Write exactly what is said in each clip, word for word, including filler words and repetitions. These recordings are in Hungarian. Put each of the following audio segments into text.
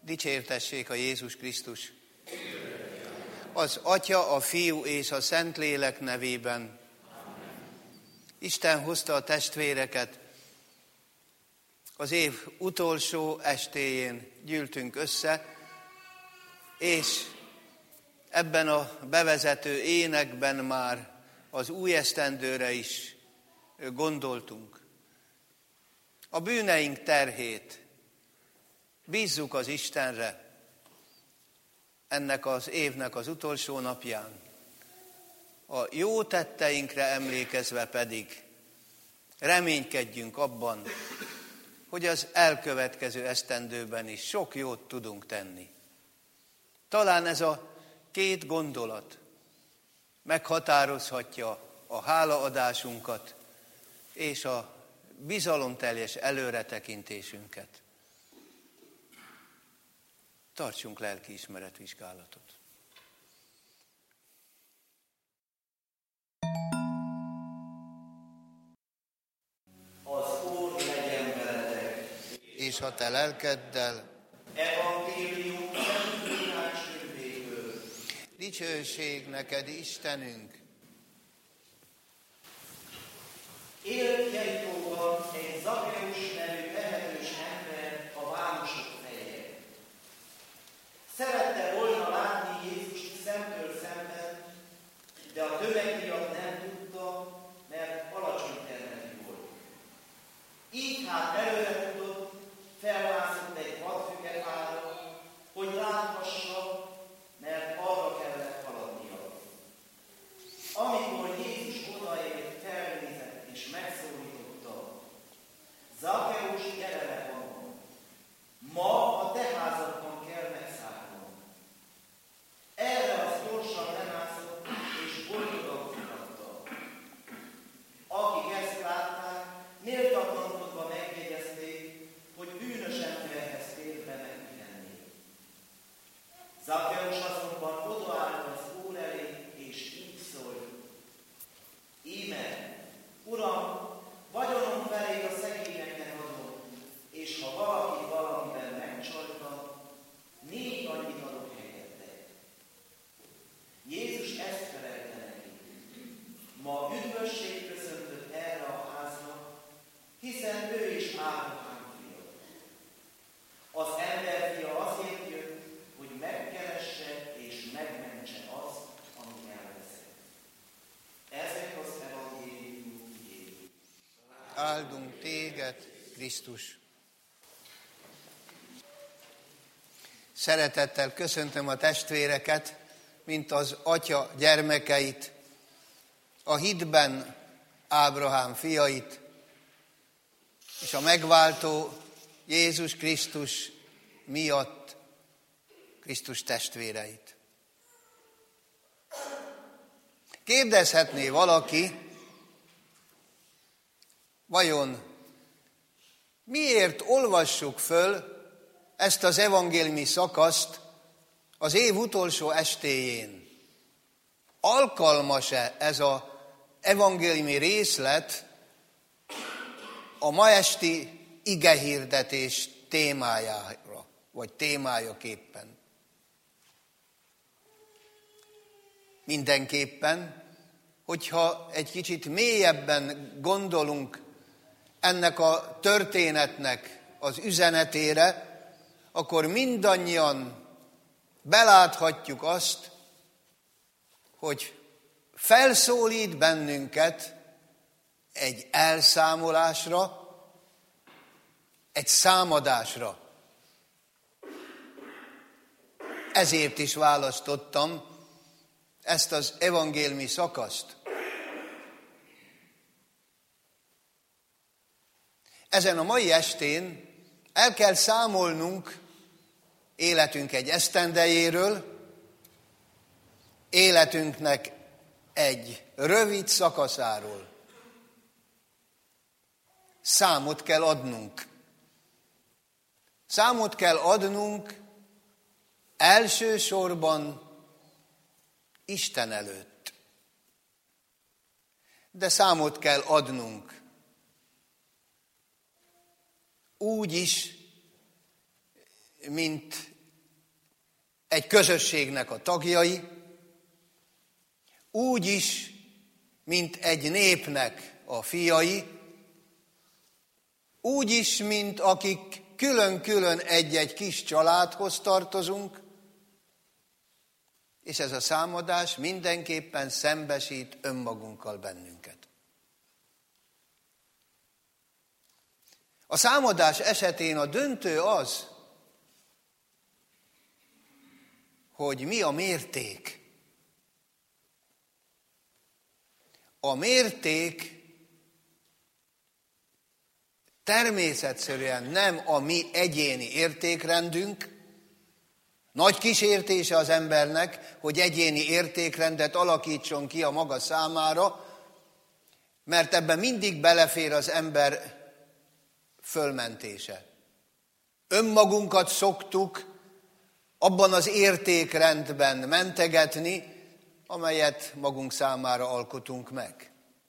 Dicsértessék a Jézus Krisztus! Az Atya, a Fiú és a Szentlélek nevében. Isten hozta a testvéreket. Az év utolsó estéjén gyűltünk össze, és ebben a bevezető énekben már az új esztendőre is gondoltunk. A bűneink terhét bízzuk az Istenre ennek az évnek az utolsó napján. A jó tetteinkre emlékezve pedig reménykedjünk abban, hogy az elkövetkező esztendőben is sok jót tudunk tenni. Talán ez a két gondolat meghatározhatja a hálaadásunkat és a bizalomteljes előretekintésünket. Tartsunk lelkiismeretvizsgálatot. Az Úr legyen veletek, és a te lelkeddel. Evangélium Szent Lukács könyvéből. Dicsőség neked, Istenünk! Élt Jerikóban egy Zakkeus nevű tehetős ember, a városok feje. Szerette volna látni Jézust szemtől szemben, de a tömeg miatt nem tudta, mert alacsony termetű volt. Így hát előre tudott, felmászott egy vadfügefára, hogy láthassa, mert arra kellett haladnia. Amikor Jézus odaért, felnézett és megszólította: Zakkeus, gyere le onnan! Ma a te házadban kell megszállnom. Erre az gyorsan lemászott és boldogan fogadta. Akik ezt látták, méltatlankodva megjegyezték, hogy bűnös emberhez térve megpihenni. Zakkeus azonban odaállt az Úr elé, és így szólt: Íme, Uram, vagyonom felé a szegényeknek adom, és ha valaki valamiben megcsalta, négy annyit adok helyette. Jézus ezt felelte neki: Ma üdvösség köszöntött erre a házra, hiszen ő is Ábrahám fia. Az emberfia azért jött, hogy megkeresse és megmentse azt, ami elveszett. Ezek az evangélium igéi. Áldunk téged, Krisztus! Szeretettel köszöntöm a testvéreket, mint az Atya gyermekeit, a hitben Ábrahám fiait, és a megváltó Jézus Krisztus miatt Krisztus testvéreit. Kérdezhetné valaki, vajon miért olvassuk föl ezt az evangéliumi szakaszt az év utolsó estéjén? Alkalmas-e ez az evangéliumi részlet a ma esti igehirdetés témájára, vagy témájaképpen? Mindenképpen, hogyha egy kicsit mélyebben gondolunk ennek a történetnek az üzenetére, akkor mindannyian beláthatjuk azt, hogy felszólít bennünket egy elszámolásra, egy számadásra. Ezért is választottam ezt az evangéliumi szakaszt. Ezen a mai estén el kell számolnunk életünk egy esztendejéről, életünknek egy rövid szakaszáról. Számot kell adnunk. Számot kell adnunk elsősorban Isten előtt. De számot kell adnunk úgy is, mint egy közösségnek a tagjai, úgy is, mint egy népnek a fiai, úgy is, mint akik külön-külön egy-egy kis családhoz tartozunk, és ez a számadás mindenképpen szembesít önmagunkkal bennünket. A számadás esetén a döntő az, hogy mi a mérték. A mérték természetszerűen nem a mi egyéni értékrendünk, nagy kísértése az embernek, hogy egyéni értékrendet alakítson ki a maga számára, mert ebben mindig belefér az ember fölmentése. Önmagunkat szoktuk abban az értékrendben mentegetni, amelyet magunk számára alkotunk meg.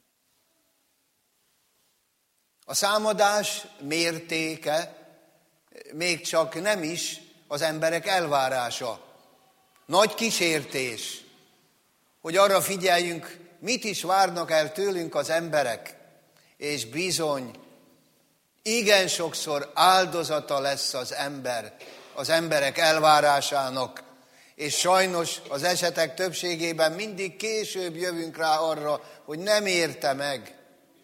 A számadás mértéke még csak nem is az emberek elvárása. Nagy kísértés, hogy arra figyeljünk, mit is várnak el tőlünk az emberek, és bizony, igen sokszor áldozata lesz az ember az emberek elvárásának, és sajnos az esetek többségében mindig később jövünk rá arra, hogy nem érte meg.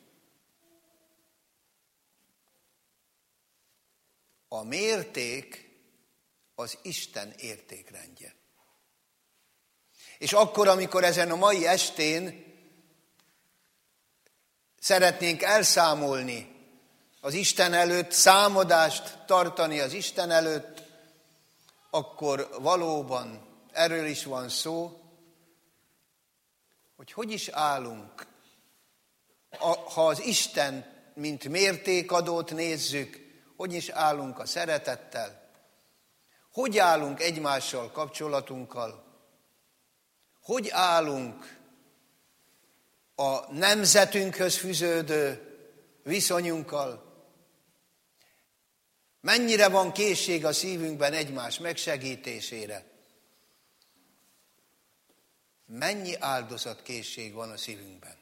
A mérték az Isten értékrendje. És akkor, amikor ezen a mai estén szeretnénk elszámolni az Isten előtt, számadást tartani az Isten előtt, akkor valóban erről is van szó, hogy hogy is állunk, ha az Isten, mint mértékadót nézzük, hogy is állunk a szeretettel, hogy állunk egymással kapcsolatunkkal, hogy állunk a nemzetünkhöz fűződő viszonyunkkal, mennyire van készség a szívünkben egymás megsegítésére, mennyi áldozatkészség van a szívünkben.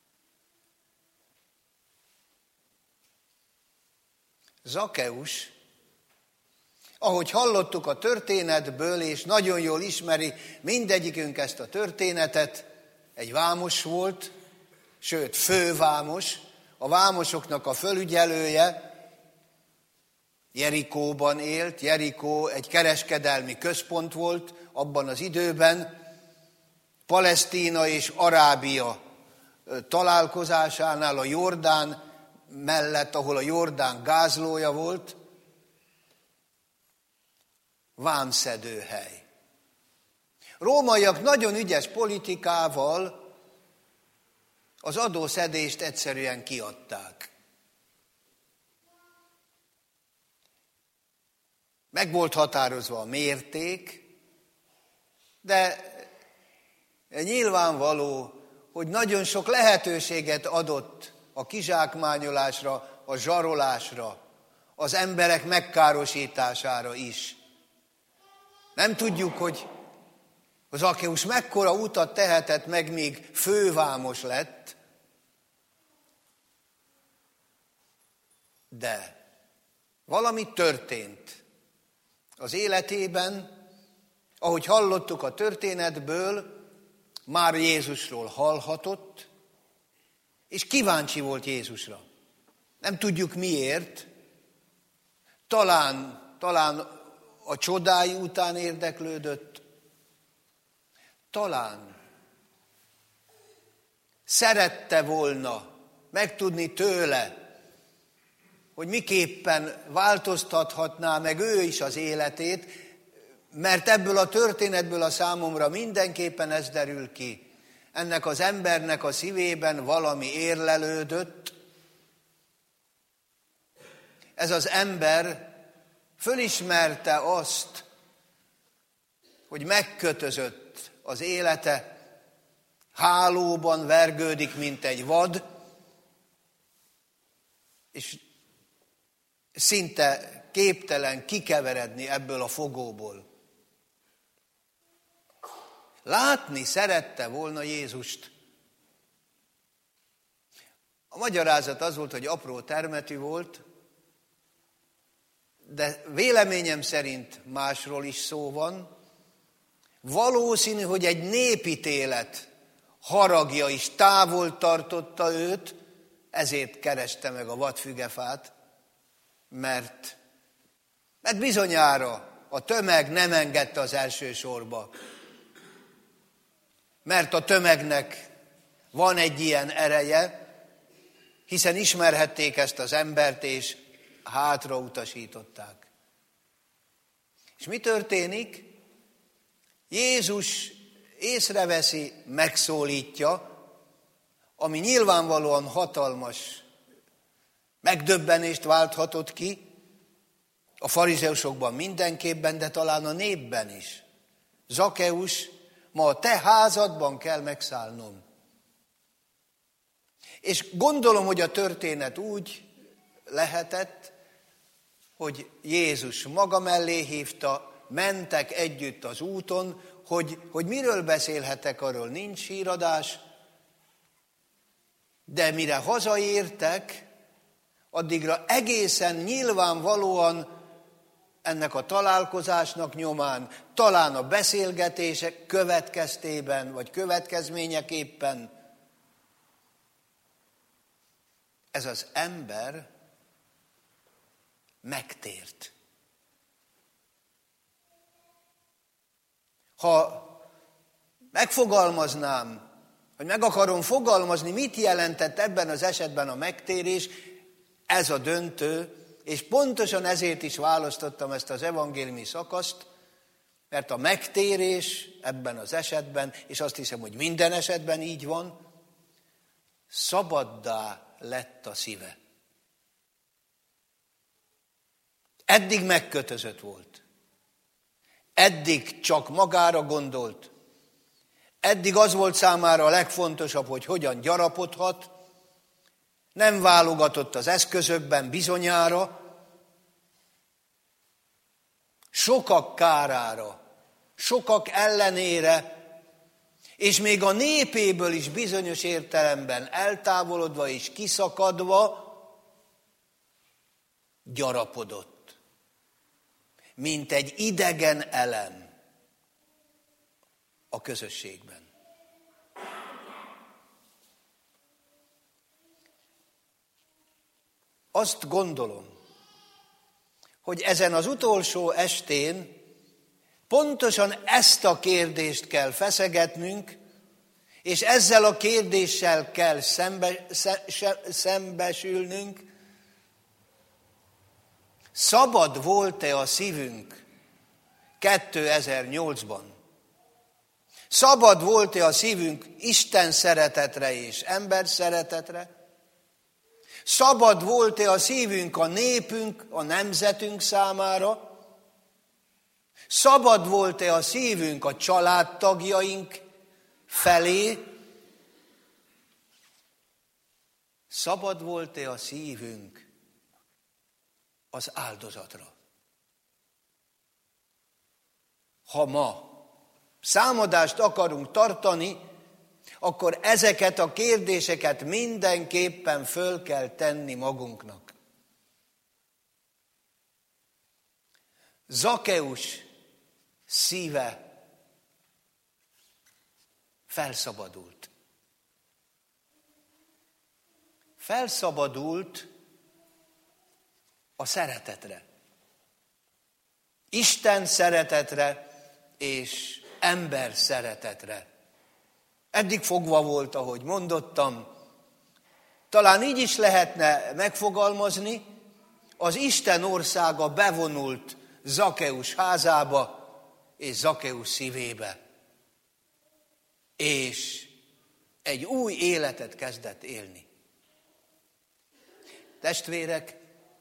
Zakkeus, ahogy hallottuk a történetből, és nagyon jól ismeri mindegyikünk ezt a történetet, egy vámos volt, sőt fővámos, a vámosoknak a fölügyelője, Jerikóban élt. Jerikó egy kereskedelmi központ volt abban az időben, Palesztína és Arábia találkozásánál a Jordán mellett, ahol a Jordán gázlója volt, vámszedőhely. Rómaiak nagyon ügyes politikával az adószedést egyszerűen kiadták. Meg volt határozva a mérték, de nyilvánvaló, hogy nagyon sok lehetőséget adott a kizsákmányolásra, a zsarolásra, az emberek megkárosítására is. Nem tudjuk, hogy Zakkeus mekkora utat tehetett meg, míg fővámos lett, de valami történt az életében, ahogy hallottuk a történetből, már Jézusról hallhatott, és kíváncsi volt Jézusra. Nem tudjuk miért, talán, talán a csodái után érdeklődött, talán szerette volna megtudni tőle, hogy miképpen változtathatná meg ő is az életét, mert ebből a történetből a számomra mindenképpen ez derül ki. Ennek az embernek a szívében valami érlelődött. Ez az ember fölismerte azt, hogy megkötözött az élete, hálóban vergődik, mint egy vad, és szinte képtelen kikeveredni ebből a fogóból. látni szerette volna Jézust. A magyarázat az volt, hogy apró termetű volt, de véleményem szerint másról is szó van. Valószínű, hogy egy népítélet haragja is távol tartotta őt, ezért kereste meg a vadfügefát, mert, mert bizonyára a tömeg nem engedte az első sorba. Mert a tömegnek van egy ilyen ereje, hiszen ismerhették ezt az embert, és hátra utasították. És mi történik? Jézus észreveszi, megszólítja, ami nyilvánvalóan hatalmas megdöbbenést válthatott ki, a farizeusokban mindenképpen, de talán a népben is. Zakkeus, ma a te házadban kell megszállnom. És gondolom, hogy a történet úgy lehetett, hogy Jézus maga mellé hívta, mentek együtt az úton, hogy, hogy miről beszélhetek, arról nincs híradás, de mire hazaértek, addigra egészen nyilvánvalóan ennek a találkozásnak nyomán, talán a beszélgetések következtében, vagy következményeképpen ez az ember megtért. Ha megfogalmaznám, hogy meg akarom fogalmazni, mit jelentett ebben az esetben a megtérés, ez a döntő, és pontosan ezért is választottam ezt az evangéliumi szakaszt, mert a megtérés ebben az esetben, és azt hiszem, hogy minden esetben így van, szabaddá lett a szíve. Eddig megkötözött volt. Eddig csak magára gondolt. Eddig az volt számára a legfontosabb, hogy hogyan gyarapodhat. Nem válogatott az eszközökben bizonyára. Sokak kárára, sokak ellenére, és még a népéből is bizonyos értelemben eltávolodva és kiszakadva gyarapodott, mint egy idegen elem a közösségben. Azt gondolom, hogy ezen az utolsó estén pontosan ezt a kérdést kell feszegetnünk, és ezzel a kérdéssel kell szembe, szembesülnünk. Szabad volt-e a szívünk kétezer-nyolcban? Szabad volt-e a szívünk Isten szeretetre és ember szeretetre? Szabad volt-e a szívünk a népünk, a nemzetünk számára? Szabad volt-e a szívünk a családtagjaink felé? Szabad volt-e a szívünk az áldozatra? Ha ma számadást akarunk tartani, akkor ezeket a kérdéseket mindenképpen föl kell tenni magunknak. Zakkeus szíve felszabadult. Felszabadult a szeretetre. Isten szeretetre és ember szeretetre. Eddig fogva volt, ahogy mondottam. Talán így is lehetne megfogalmazni, az Isten országa bevonult Zakkeus házába és Zakkeus szívébe. És egy új életet kezdett élni. Testvérek,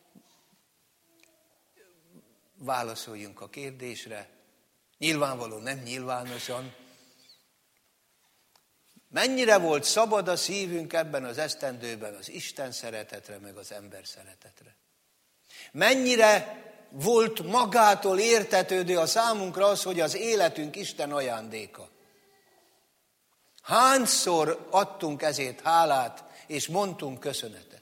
válaszoljunk a kérdésre, nyilvánvaló, nem nyilvánosan. Mennyire volt szabad a szívünk ebben az esztendőben az Isten szeretetre, meg az ember szeretetre? Mennyire volt magától értetődő a számunkra az, hogy az életünk Isten ajándéka? Hányszor adtunk ezért hálát, és mondtunk köszönetet?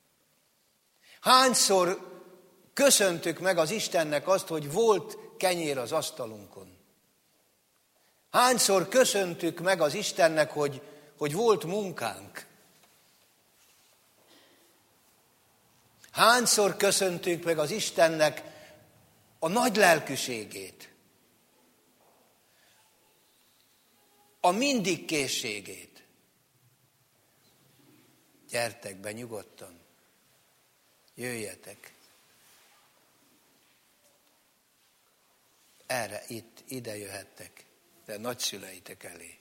Hányszor köszöntük meg az Istennek azt, hogy volt kenyér az asztalunkon? Hányszor köszöntük meg az Istennek, hogy, hogy volt munkánk? Hányszor köszöntük meg az Istennek a nagy lelkűségét, a mindig készségét? Gyertek be nyugodtan, jöjjetek. Erre, itt, ide jöhettek, de nagyszüleitek elé.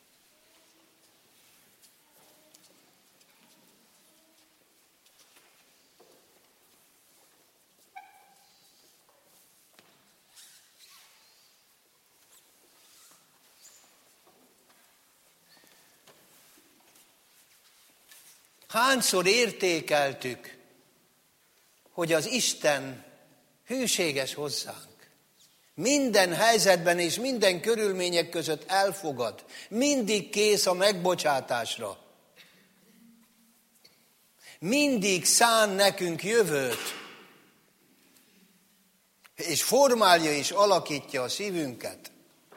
Hányszor értékeltük, hogy az Isten hűséges hozzánk. Minden helyzetben és minden körülmények között elfogad. Mindig kész a megbocsátásra. Mindig szán nekünk jövőt. És formálja és alakítja a szívünket.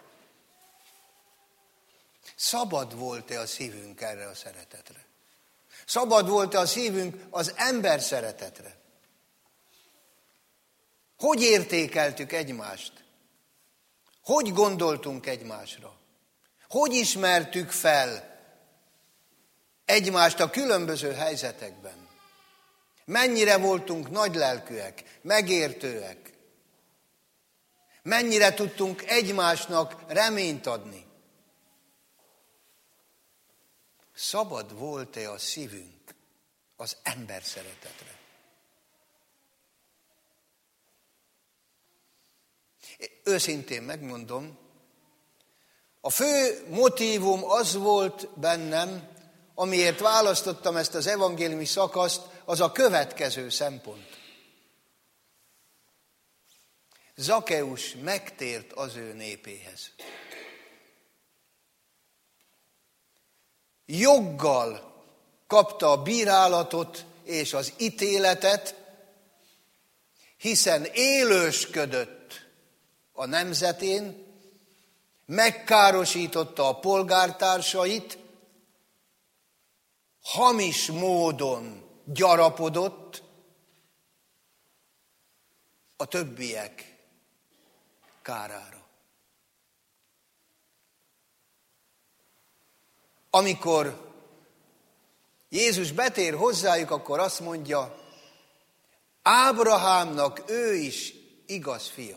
Szabad volt-e a szívünk erre a szeretetre? Szabad volt-e a szívünk az ember szeretetre? Hogy értékeltük egymást? Hogy gondoltunk egymásra? Hogy ismertük fel egymást a különböző helyzetekben? Mennyire voltunk nagylelkűek, megértőek? Mennyire tudtunk egymásnak reményt adni? Szabad volt-e a szívünk az ember szeretetre? Őszintén megmondom, a fő motívum az volt bennem, amiért választottam ezt az evangéliumi szakaszt, az a következő szempont. Zakkeus megtért az ő népéhez. Joggal kapta a bírálatot és az ítéletet, hiszen élősködött a nemzetén, megkárosította a polgártársait, hamis módon gyarapodott a többiek kárára. Amikor Jézus betér hozzájuk, akkor azt mondja, Ábrahámnak ő is igaz fia.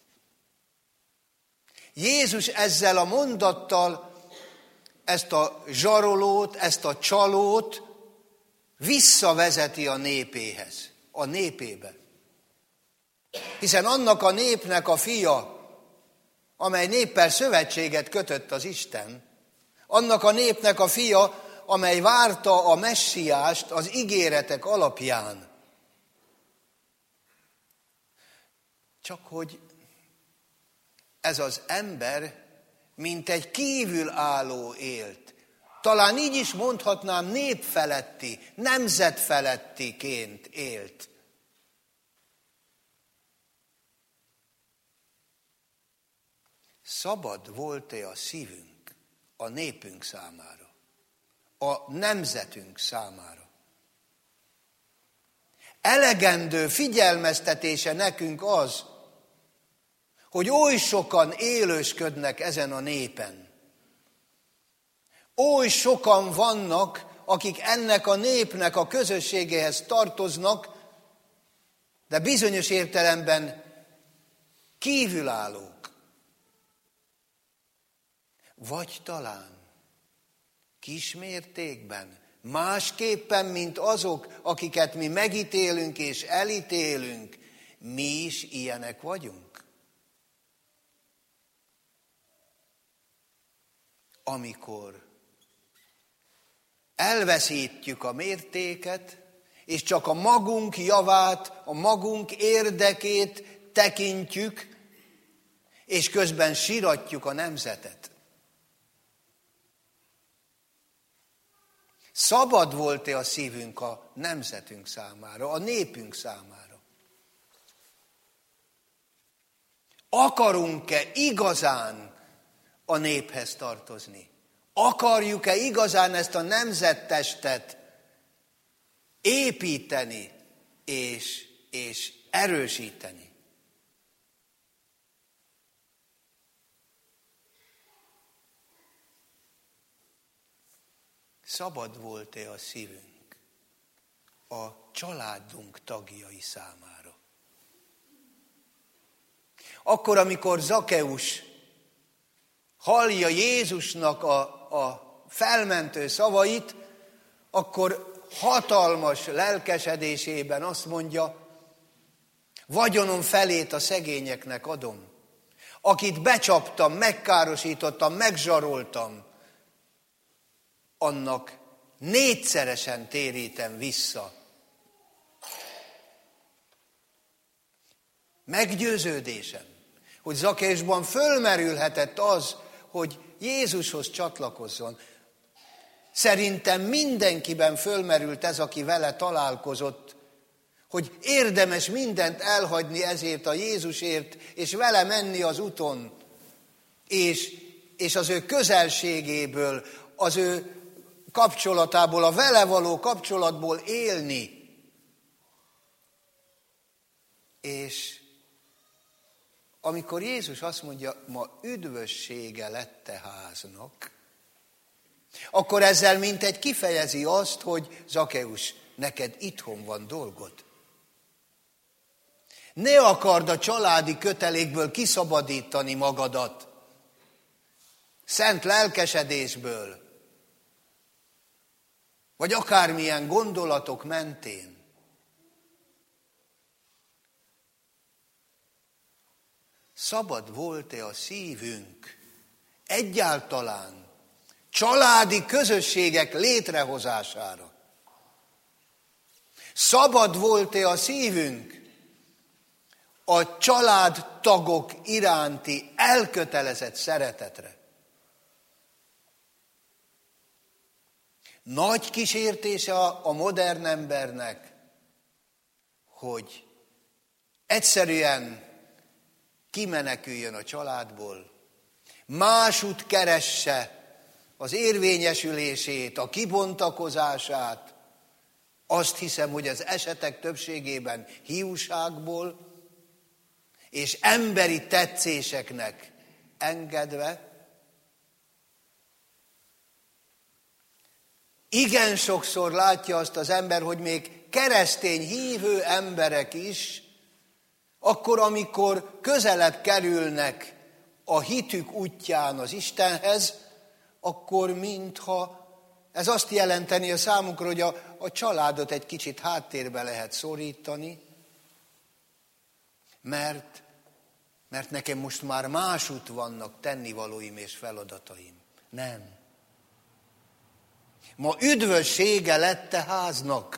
Jézus ezzel a mondattal ezt a zsarolót, ezt a csalót visszavezeti a népéhez, a népébe. Hiszen annak a népnek a fia, amely néppel szövetséget kötött az Isten, annak a népnek a fia, amely várta a messiást az ígéretek alapján. Csak hogy ez az ember, mint egy kívülálló élt. Talán így is mondhatnám, népfeletti, nemzetfelettiként élt. Szabad volt-e a szívünk a népünk számára, a nemzetünk számára? Elegendő figyelmeztetése nekünk az, hogy oly sokan élősködnek ezen a népen. Oly sokan vannak, akik ennek a népnek a közösségéhez tartoznak, de bizonyos értelemben kívülállók. Vagy talán kismértékben, másképpen, mint azok, akiket mi megítélünk és elítélünk, mi is ilyenek vagyunk. Amikor elveszítjük a mértéket, és csak a magunk javát, a magunk érdekét tekintjük, és közben siratjuk a nemzetet. szabad volt-e a szívünk a nemzetünk számára, a népünk számára? Akarunk-e igazán a néphez tartozni? Akarjuk-e igazán ezt a nemzettestet építeni és, és erősíteni? Szabad volt-e a szívünk a családunk tagjai számára? Akkor, amikor Zakkeus hallja Jézusnak a, a felmentő szavait, akkor hatalmas lelkesedésében azt mondja, vagyonom felét a szegényeknek adom. Akit becsaptam, megkárosítottam, megzsaroltam, annak négyszeresen térítem vissza. Meggyőződésem, hogy Zakkeusban fölmerülhetett az, hogy Jézushoz csatlakozzon. Szerintem mindenkiben fölmerült ez, aki vele találkozott, hogy érdemes mindent elhagyni ezért a Jézusért, és vele menni az úton, és, és az ő közelségéből, az ő kapcsolatából, a vele való kapcsolatból élni. És amikor Jézus azt mondja, ma üdvössége lett te háznak, akkor ezzel mintegy kifejezi azt, hogy Zakkeus, neked itthon van dolgod. Ne akard a családi kötelékből kiszabadítani magadat, szent lelkesedésből, vagy akármilyen gondolatok mentén. Szabad volt-e a szívünk egyáltalán családi közösségek létrehozására? Szabad volt-e a szívünk a családtagok iránti elkötelezett szeretetre? Nagy kísértése a modern embernek, hogy egyszerűen kimeneküljön a családból, másút keresse az érvényesülését, a kibontakozását. Azt hiszem, hogy az esetek többségében hiúságból és emberi tetszéseknek engedve. Igen sokszor látja azt az ember, hogy még keresztény hívő emberek is, akkor, amikor közelebb kerülnek a hitük útján az Istenhez, akkor mintha ez azt jelenteni a számukra, hogy a, a családot egy kicsit háttérbe lehet szorítani, mert, mert nekem most már másút vannak tennivalóim és feladataim. Nem. Ma üdvössége lett te háznak.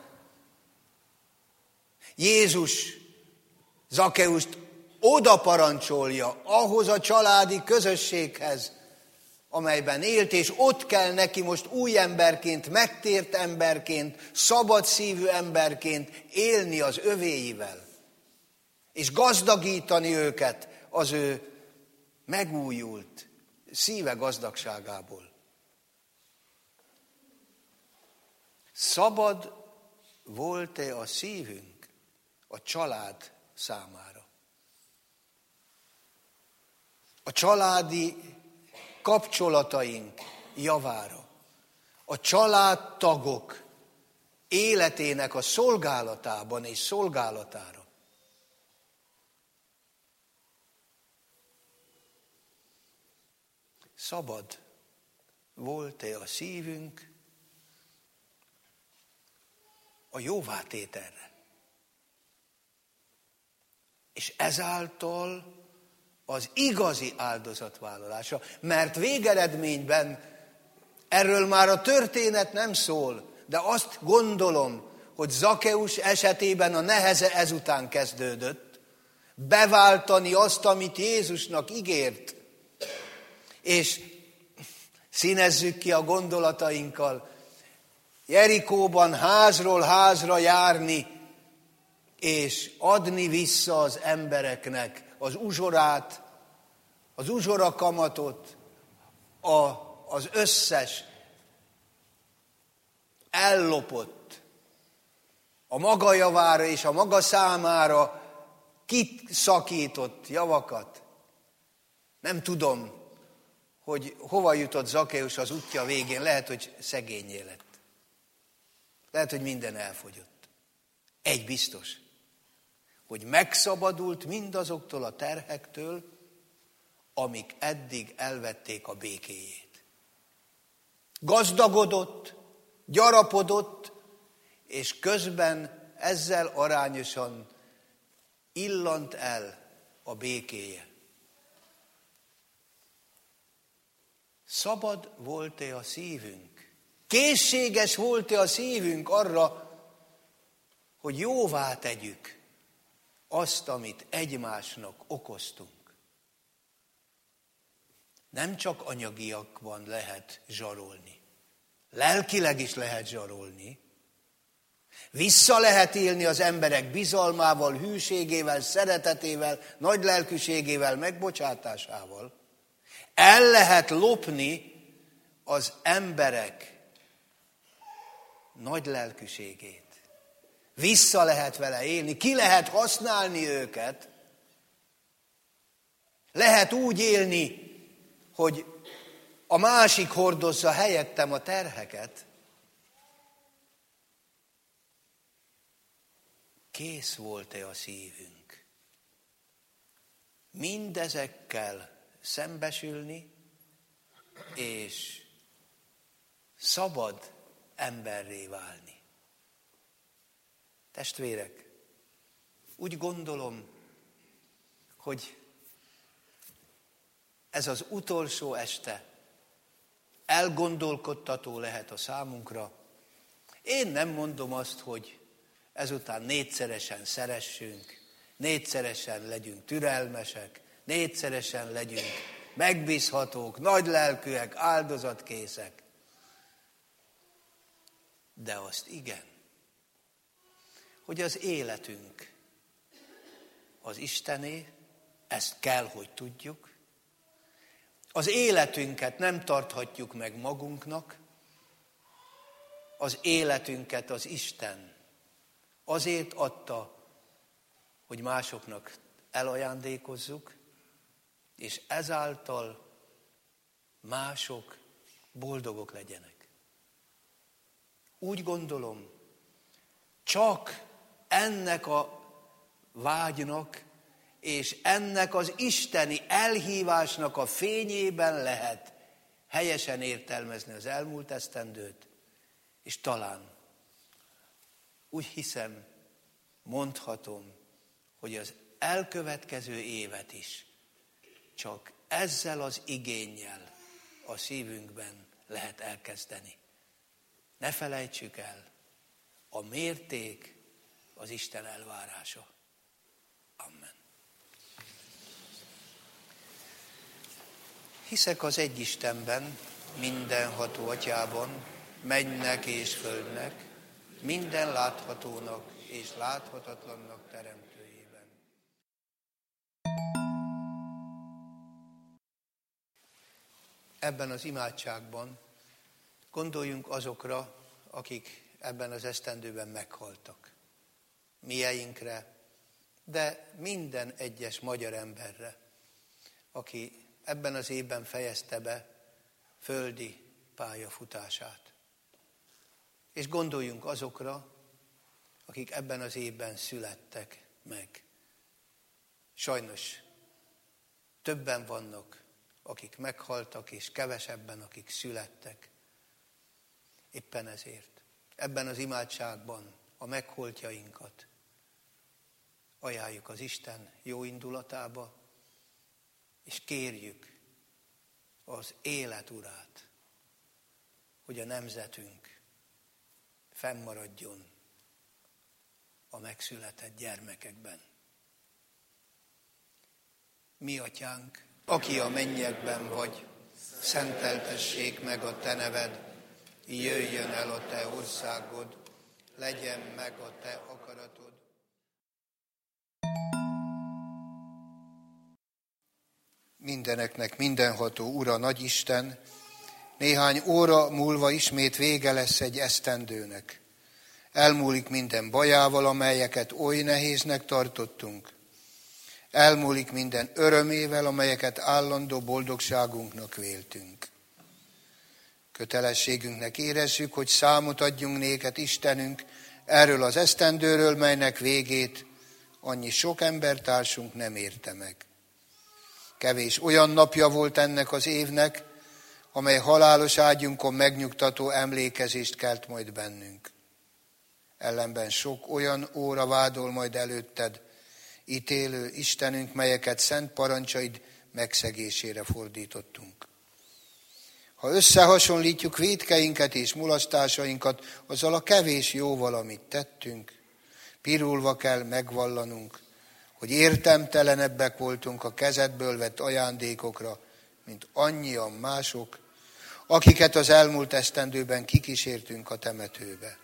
Jézus Zakkeust oda parancsolja ahhoz a családi közösséghez, amelyben élt, és ott kell neki most új emberként, megtért emberként, szabad szívű emberként élni az övéivel, és gazdagítani őket az ő megújult szíve gazdagságából. Szabad volt-e a szívünk a család számára? A családi kapcsolataink javára, a családtagok életének a szolgálatában és szolgálatára. Szabad volt-e a szívünk a jóvátételre? És ezáltal az igazi áldozatvállalása, mert végeredményben erről már a történet nem szól, de azt gondolom, hogy Zakkeus esetében a neheze ezután kezdődött, beváltani azt, amit Jézusnak ígért, és színezzük ki a gondolatainkkal, Jerikóban házról házra járni, és adni vissza az embereknek az uzsorát, az uzsorakamatot, a, az összes ellopott, a maga javára és a maga számára kiszakított javakat. Nem tudom, hogy hova jutott Zakeusz az útja végén, lehet, hogy szegényé lett. Lehet, hogy minden elfogyott. Egy biztos, hogy megszabadult mindazoktól a terhektől, amik eddig elvették a békéjét. Gazdagodott, gyarapodott, és közben ezzel arányosan illant el a békéje. Szabad volt-e a szívünk? Készséges volt-e a szívünk arra, hogy jóvá tegyük azt, amit egymásnak okoztunk? Nem csak anyagiakban lehet zsarolni. Lelkileg is lehet zsarolni. Vissza lehet élni az emberek bizalmával, hűségével, szeretetével, nagy lelkűségével, megbocsátásával. El lehet lopni az emberek nagy lelkűségét. Vissza lehet vele élni, ki lehet használni őket. Lehet úgy élni, hogy a másik hordozza helyettem a terheket. Kész volt-e a szívünk mindezekkel szembesülni, és szabad emberré válni? Testvérek, úgy gondolom, hogy ez az utolsó este elgondolkodtató lehet a számunkra. Én nem mondom azt, hogy ezután négyszeresen szeressünk, négyszeresen legyünk türelmesek, négyszeresen legyünk megbízhatók, nagylelkűek, áldozatkészek. De azt igen, hogy az életünk az Istené, ezt kell, hogy tudjuk. Az életünket nem tarthatjuk meg magunknak, az életünket az Isten azért adta, hogy másoknak elajándékozzuk, és ezáltal mások boldogok legyenek. Úgy gondolom, csak ennek a vágynak és ennek az isteni elhívásnak a fényében lehet helyesen értelmezni az elmúlt esztendőt, és talán úgy hiszem, mondhatom, hogy az elkövetkező évet is csak ezzel az igénnyel a szívünkben lehet elkezdeni. Ne felejtsük el, a mérték az Isten elvárása. Amen. Hiszek az egy Istenben, mindenható Atyában, mennynek és földnek, minden láthatónak és láthatatlannak teremtőjében. Ebben az imádságban gondoljunk azokra, akik ebben az esztendőben meghaltak. Mieinkre, de minden egyes magyar emberre, aki ebben az évben fejezte be földi pályafutását. És gondoljunk azokra, akik ebben az évben születtek meg. Sajnos többen vannak, akik meghaltak, és kevesebben, akik születtek. Éppen ezért ebben az imádságban a megholtjainkat ajánljuk az Isten jó indulatába, és kérjük az élet urát, hogy a nemzetünk fennmaradjon a megszületett gyermekekben. Mi atyánk, aki a mennyekben vagy, szenteltessék meg a te neved, jöjjön el a te országod, legyen meg a te akaratod. Mindeneknek mindenható Ura, Nagyisten, néhány óra múlva ismét vége lesz egy esztendőnek. Elmúlik minden bajával, amelyeket oly nehéznek tartottunk. Elmúlik minden örömével, amelyeket állandó boldogságunknak véltünk. Kötelességünknek érezzük, hogy számot adjunk néked, Istenünk, erről az esztendőről, melynek végét annyi sok embertársunk nem érte meg. Kevés olyan napja volt ennek az évnek, amely halálos ágyunkon megnyugtató emlékezést kelt majd bennünk. Ellenben sok olyan óra vádol majd előtted, ítélő Istenünk, melyeket szent parancsaid megszegésére fordítottunk. Ha összehasonlítjuk vétkeinket és mulasztásainkat azzal a kevés jóval, amit tettünk, pirulva kell megvallanunk, hogy értemtelenebbek voltunk a kezedből vett ajándékokra, mint annyian mások, akiket az elmúlt esztendőben kikísértünk a temetőbe.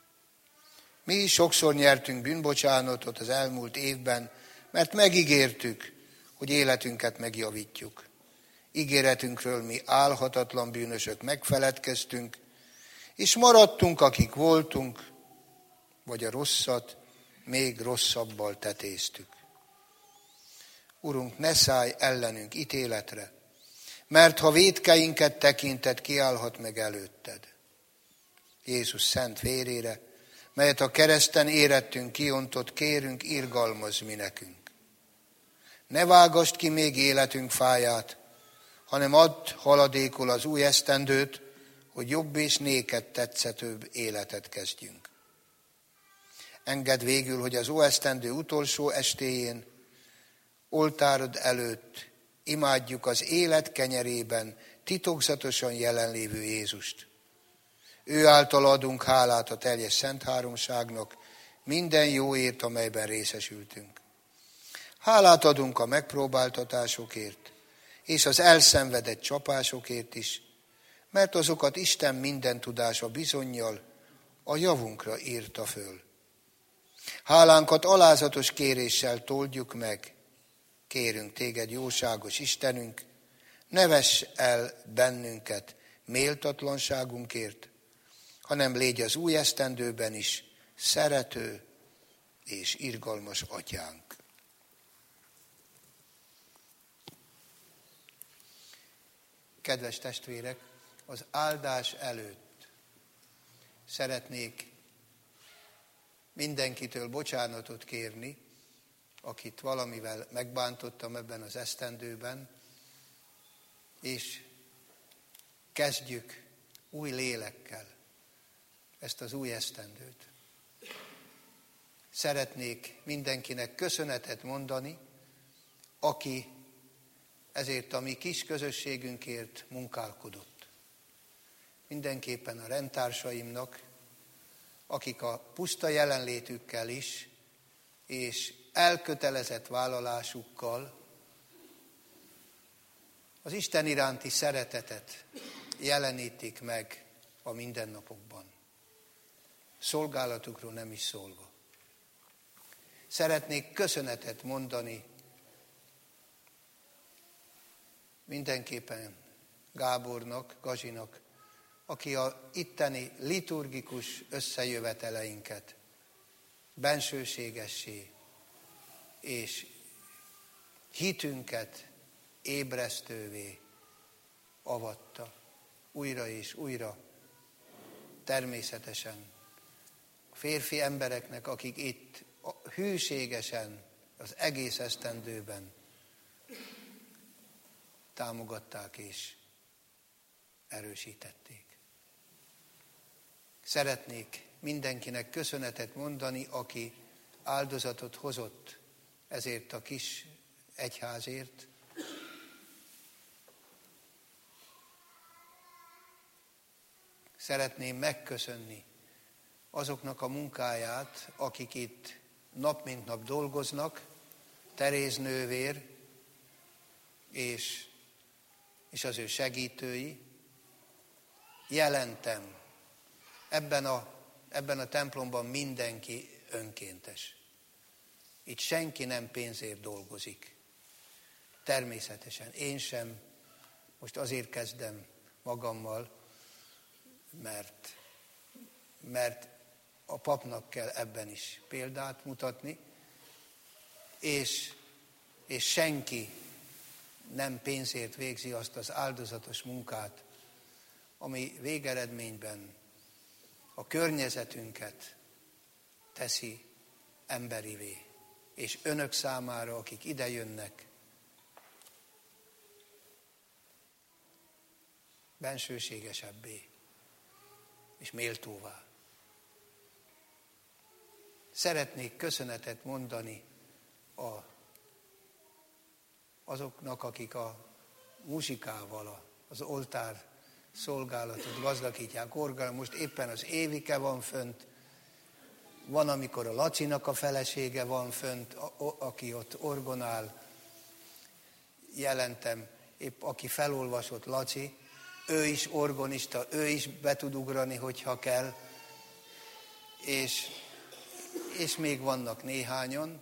Mi is sokszor nyertünk bűnbocsánatot az elmúlt évben, mert megígértük, hogy életünket megjavítjuk. Ígéretünkről mi álhatatlan bűnösök megfeledkeztünk, és maradtunk, akik voltunk, vagy a rosszat még rosszabbal tetéztük. Urunk, ne szállj ellenünk ítéletre, mert ha vétkeinket tekinted, kiállhat meg előtted. Jézus szent vérére, melyet a kereszten érettünk kiontott, kérünk, irgalmazz mi nekünk. Ne vágasd ki még életünk fáját, hanem add haladékul az új esztendőt, hogy jobb és néked tetszetőbb életet kezdjünk. Engedd végül, hogy az óesztendő utolsó estéjén oltárod előtt imádjuk az élet kenyerében titokzatosan jelenlévő Jézust. Ő által adunk hálát a teljes szent háromságnak minden jóért, amelyben részesültünk. Hálát adunk a megpróbáltatásokért, és az elszenvedett csapásokért is, mert azokat Isten minden tudása bizonnyal a javunkra írta föl. Hálánkat alázatos kéréssel toldjuk meg, kérünk téged, jóságos Istenünk, ne vess el bennünket méltatlanságunkért, hanem légy az új esztendőben is szerető és irgalmas atyánk. Kedves testvérek, az áldás előtt szeretnék mindenkitől bocsánatot kérni, akit valamivel megbántottam ebben az esztendőben, és kezdjük új lélekkel ezt az új esztendőt. Szeretnék mindenkinek köszönetet mondani, aki ezért a mi kis közösségünkért munkálkodott. Mindenképpen a rendtársaimnak, akik a puszta jelenlétükkel is, és elkötelezett vállalásukkal az Isten iránti szeretetet jelenítik meg a mindennapokban. Szolgálatukról nem is szólva. Szeretnék köszönetet mondani mindenképpen Gábornak, Gazsinak, aki a itteni liturgikus összejöveteleinket bensőségessé és hitünket ébresztővé avatta újra és újra. Természetesen a férfi embereknek, akik itt hűségesen az egész esztendőben támogatták és erősítették. Szeretnék mindenkinek köszönetet mondani, aki áldozatot hozott ezért a kis egyházért. Szeretném megköszönni azoknak a munkáját, akik itt nap mint nap dolgoznak, Teréz nővér és, és az ő segítői. Jelentem Ebben a, ebben a templomban mindenki önkéntes. Itt senki nem pénzért dolgozik. Természetesen én sem. Most azért kezdem magammal, mert, mert a papnak kell ebben is példát mutatni, és, és senki nem pénzért végzi azt az áldozatos munkát, ami végeredményben a környezetünket teszi emberivé, és önök számára, akik ide jönnek, bensőségesebbé és méltóvá. Szeretnék köszönetet mondani a, azoknak, akik a muzsikával az oltár szolgálatot gazdagítják. Orgán, most éppen az Évike van fönt, van, amikor a Lacinak a felesége van fönt, a, a, aki ott orgonál. Jelentem, épp aki felolvasott, Laci, ő is orgonista, ő is be tud ugrani, hogyha kell, és, és még vannak néhányan.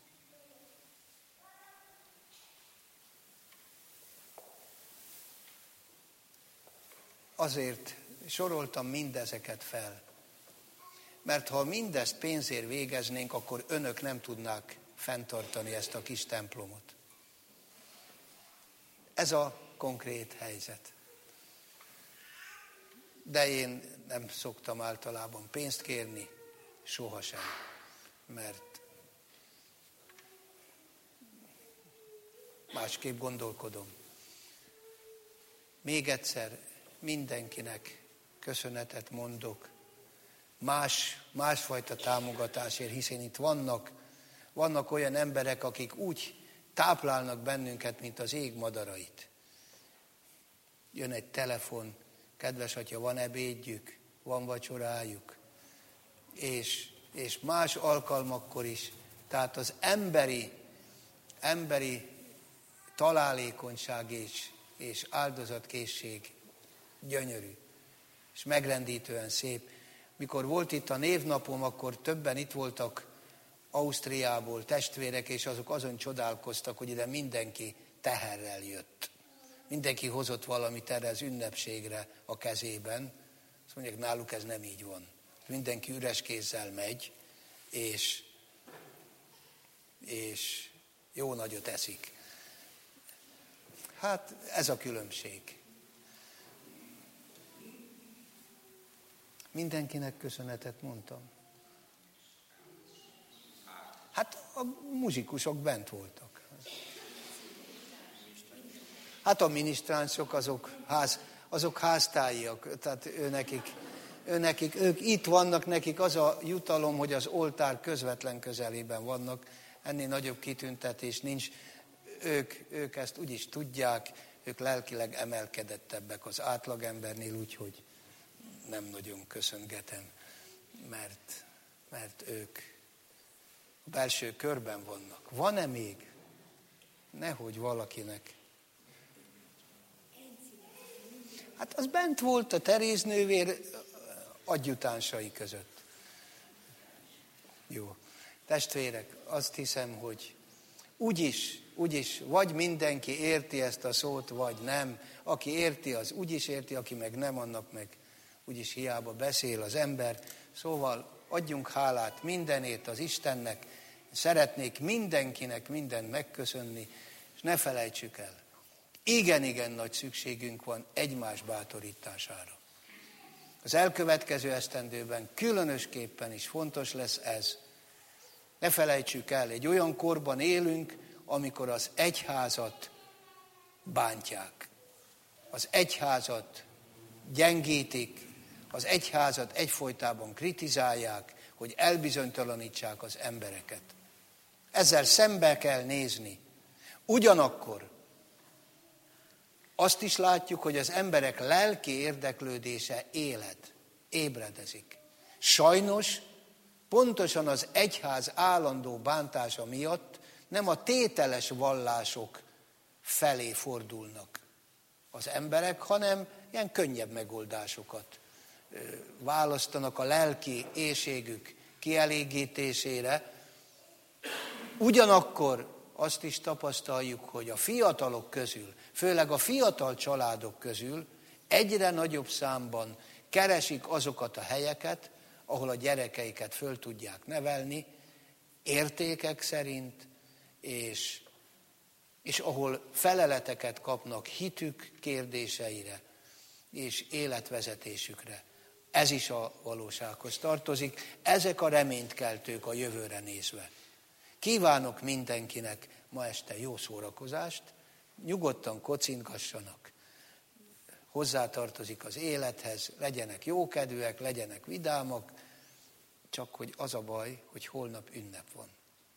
Azért soroltam mindezeket fel, mert ha mindezt pénzért végeznénk, akkor önök nem tudnák fenntartani ezt a kis templomot. Ez a konkrét helyzet. De én nem szoktam általában pénzt kérni, sohasem, mert másképp gondolkodom. Még egyszer mindenkinek köszönetet mondok, más, másfajta támogatásért, hiszen itt vannak, vannak olyan emberek, akik úgy táplálnak bennünket, mint az ég madarait. Jön egy telefon, kedves atya, van ebédjük, van vacsorájuk, és, és más alkalmakkor is. Tehát az emberi, emberi találékonyság és, és áldozatkészség gyönyörű, és megrendítően szép. Mikor volt itt a névnapom, akkor többen itt voltak Ausztriából, testvérek, és azok azon csodálkoztak, hogy ide mindenki teherrel jött. Mindenki hozott valamit erre az ünnepségre a kezében. Azt mondják, náluk ez nem így van. Mindenki üres kézzel megy, és, és jó nagyot eszik. Hát ez a különbség. Mindenkinek köszönetet mondtam. Hát a muzsikusok bent voltak. Hát a minisztránsok azok, ház, azok háztáiak, tehát ő nekik, ő nekik, ők itt vannak, nekik az a jutalom, hogy az oltár közvetlen közelében vannak, ennél nagyobb kitüntetés nincs. Ők, ők ezt úgyis tudják, ők lelkileg emelkedettebbek az átlagembernél, úgyhogy nem nagyon köszöngetem, mert, mert ők a belső körben vannak. Van-e még? Nehogy valakinek. Hát az bent volt a Teréz nővér adjutánsai között. Jó. Testvérek, azt hiszem, hogy úgyis, úgyis, vagy mindenki érti ezt a szót, vagy nem. Aki érti, az úgyis érti, aki meg nem, annak meg úgyis hiába beszél az ember. Szóval adjunk hálát mindenért az Istennek. Szeretnék mindenkinek mindent megköszönni, és ne felejtsük el. Igen-igen nagy szükségünk van egymás bátorítására. Az elkövetkező esztendőben különösképpen is fontos lesz ez. Ne felejtsük el, egy olyan korban élünk, amikor az egyházat bántják. Az egyházat gyengítik, az egyházat egyfolytában kritizálják, hogy elbizonytalanítsák az embereket. Ezzel szembe kell nézni. Ugyanakkor azt is látjuk, hogy az emberek lelki érdeklődése éled, ébredezik. Sajnos pontosan az egyház állandó bántása miatt nem a tételes vallások felé fordulnak az emberek, hanem ilyen könnyebb megoldásokat választanak a lelki éhségük kielégítésére. Ugyanakkor azt is tapasztaljuk, hogy a fiatalok közül, főleg a fiatal családok közül egyre nagyobb számban keresik azokat a helyeket, ahol a gyerekeiket föl tudják nevelni, értékek szerint, és, és ahol feleleteket kapnak hitük kérdéseire és életvezetésükre. Ez is a valósághoz tartozik. Ezek a reménykeltők a jövőre nézve. Kívánok mindenkinek ma este jó szórakozást, nyugodtan kocingassanak, hozzátartozik az élethez, legyenek jókedvűek, legyenek vidámak, csak hogy az a baj, hogy holnap ünnep van.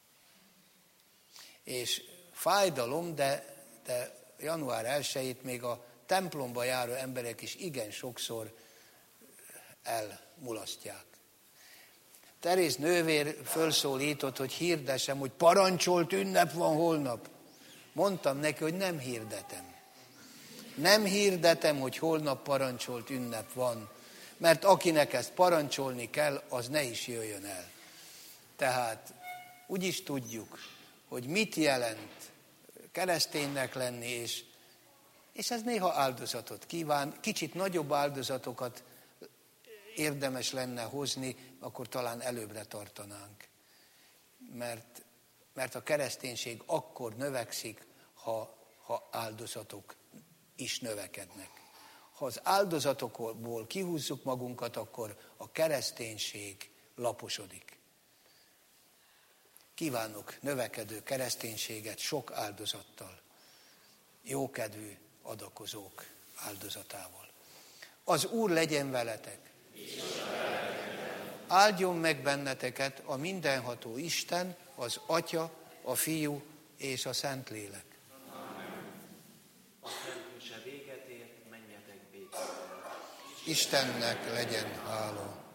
És fájdalom, de, de január elsejét még a templomba járó emberek is igen sokszor elmulasztják. Teréz nővér fölszólított, hogy hirdessem, hogy parancsolt ünnep van holnap. Mondtam neki, hogy nem hirdetem. Nem hirdetem, hogy holnap parancsolt ünnep van, mert akinek ezt parancsolni kell, az ne is jöjjön el. Tehát úgy is tudjuk, hogy mit jelent kereszténynek lenni, és, és ez néha áldozatot kíván, kicsit nagyobb áldozatokat érdemes lenne hozni, akkor talán előbbre tartanánk. Mert, mert a kereszténység akkor növekszik, ha, ha áldozatok is növekednek. Ha az áldozatokból kihúzzuk magunkat, akkor a kereszténység laposodik. Kívánok növekedő kereszténységet sok áldozattal, jókedvű adakozók áldozatával. Az Úr legyen veletek! Áldjon meg benneteket a mindenható Isten, az Atya, a Fiú és a Szentlélek. A szentmise véget ért, menjetek békében. Istennek legyen hála.